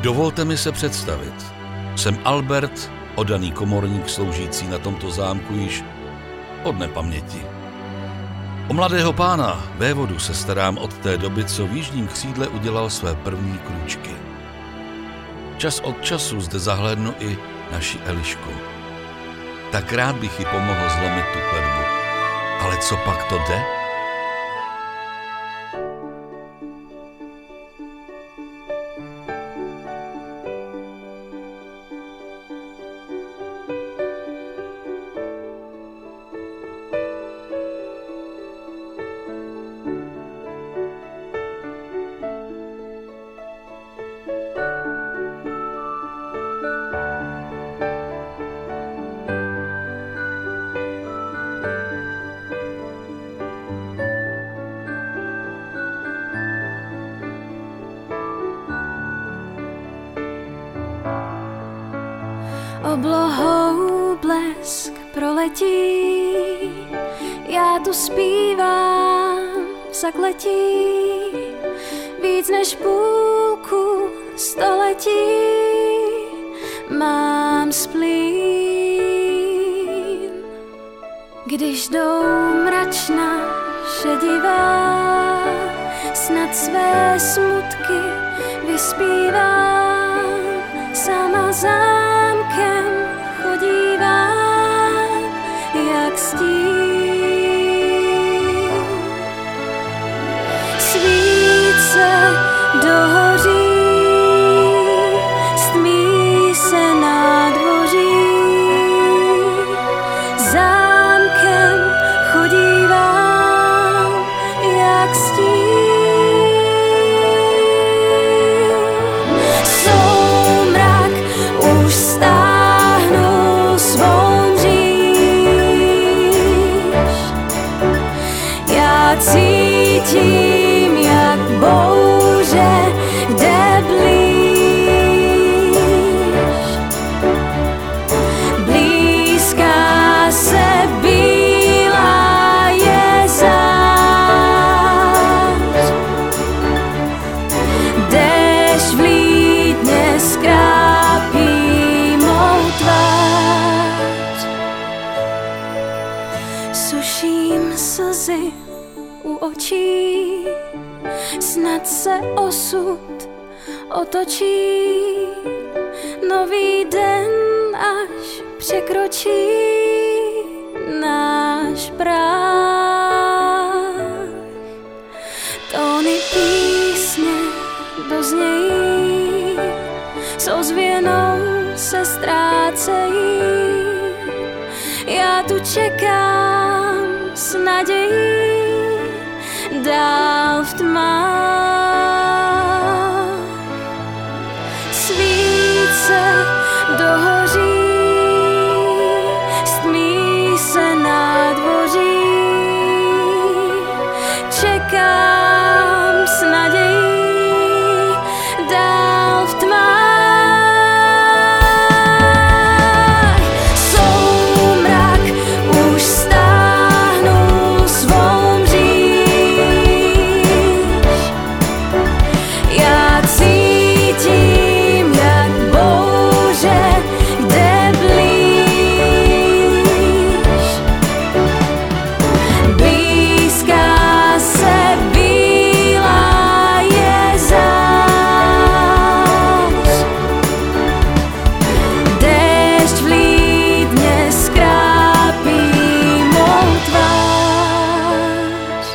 Dovolte mi se představit. Jsem Albert, oddaný komorník sloužící na tomto zámku již od nepaměti. O mladého pána, vévodu, se starám od té doby, co v jižním křídle udělal své první krůčky. Čas od času zde zahlédnu i naši Elišku. Tak rád bych jí pomohl zlomit tu kletbu. Ale co pak to jde? Oblohou blesk proletí, já tu zpívám v zakletí, víc než půlku století mám splín. Když jdou mračna šedivá, snad své smutky vyspívám, sama zámkem chodívám jak stín. Svíce dohoří, stmí se nádvoří, zámkem chodívám jak stín. Soumrak už stáhnul svou mříž, já cítím, jak bouře jde blíž. Blízká se bílá je zář, déšť vlídně skrápí mou tvář. Suším slzy u očí, snad se osud otočí, nový den až překročí náš práh. Tóny písně doznějí, s ozvěnou se ztrácejí, já tu čekám s nadějí dál v tmách. Svíce dohoří, stmí se nádvoří, čekám s nadějí dál v tmách. Soumrak už stáhnul svou mříž, já cítím, jak bouře jde blíž. Blízká se bílá je zář, déšť vlídně skrápí mou tvář.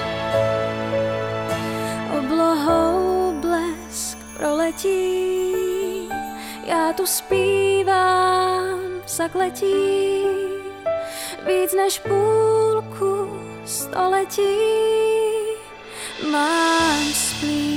Oblohou blesk proletí, já tu zpívám v zakletí, víc než půlku století mám splín.